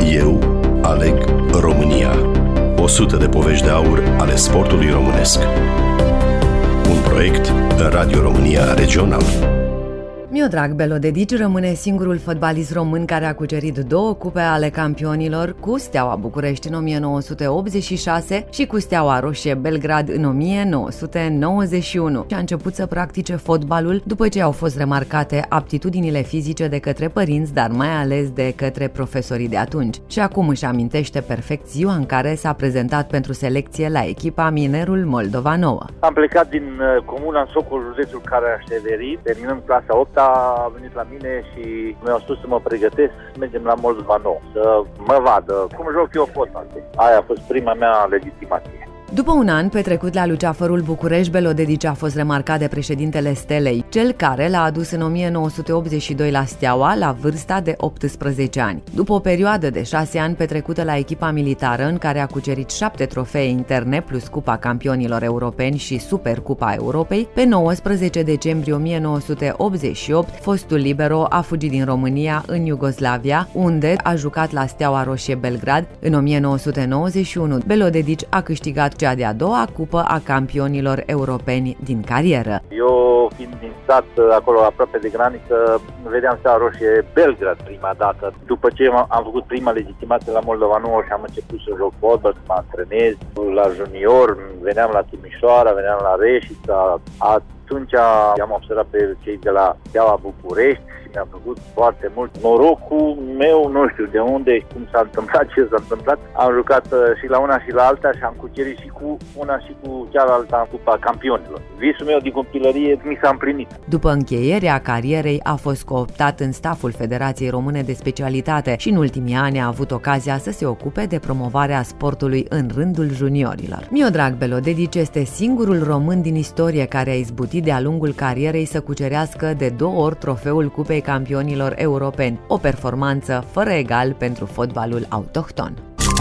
Eu aleg România. 100 de povești de aur ale sportului românesc. Un proiect Radio România Regional. Miodrag Belodedici rămâne singurul fotbalist român care a cucerit 2 cupe ale campionilor, cu Steaua București în 1986 și cu Steaua Roșie Belgrad în 1991 și a început să practice fotbalul după ce au fost remarcate aptitudinile fizice de către părinți, dar mai ales de către profesorii de atunci. Și acum își amintește perfect ziua în care s-a prezentat pentru selecție la echipa Minerul Moldova Nouă. Am plecat din comuna în Socol, județul Caraș-Severin, terminând clasa 8, a venit la mine și mi-au spus să mă pregătesc să mergem la Moldova Nouă, să mă vadă cum joc eu fotbal. Aia a fost prima mea legitimație. După un an petrecut la Luceafărul București, Belodedici a fost remarcat de președintele Stelei, cel care l-a adus în 1982 la Steaua la vârsta de 18 ani. După o perioadă de 6 ani petrecută la echipa militară, în care a cucerit 7 trofee interne plus Cupa Campionilor Europeni și Supercupa Europei, pe 19 decembrie 1988, fostul libero a fugit din România în Iugoslavia, unde a jucat la Steaua Roșie Belgrad. În 1991, Belodedici a câștigat cea de-a doua cupă a campionilor europeni din carieră. Eu, fiind din sat, acolo aproape de graniță, vedeam Steaua Roșie Belgrad prima dată. După ce am făcut prima legitimație la Moldova Nouă și am început să joc fotbal, să mă antrenez la junior, veneam la Timișoara, veneam la Reșița. Atunci am observat pe cei de la Steaua București și mi-a făcut foarte mult. Norocul meu, nu știu de unde, cum s-a întâmplat, ce s-a întâmplat. Am jucat și la una și la alta și am cucerit și cu una și cu cealaltă în Cupa Campionilor. Visul meu din copilărie mi s-a împlinit. După încheierea carierei a fost cooptat în staful Federației Române de Specialitate și în ultimii ani a avut ocazia să se ocupe de promovarea sportului în rândul juniorilor. Miodrag Belodedici este singurul român din istorie care a izbutit de-a lungul carierei să cucerească de 2 ori trofeul Cupei Campionilor Europeni, o performanță fără egal pentru fotbalul autohton.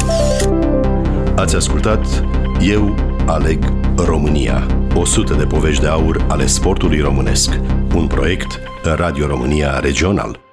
Ați ascultat Eu aleg România. 100 de povești de aur ale sportului românesc. Un proiect Radio România Regional.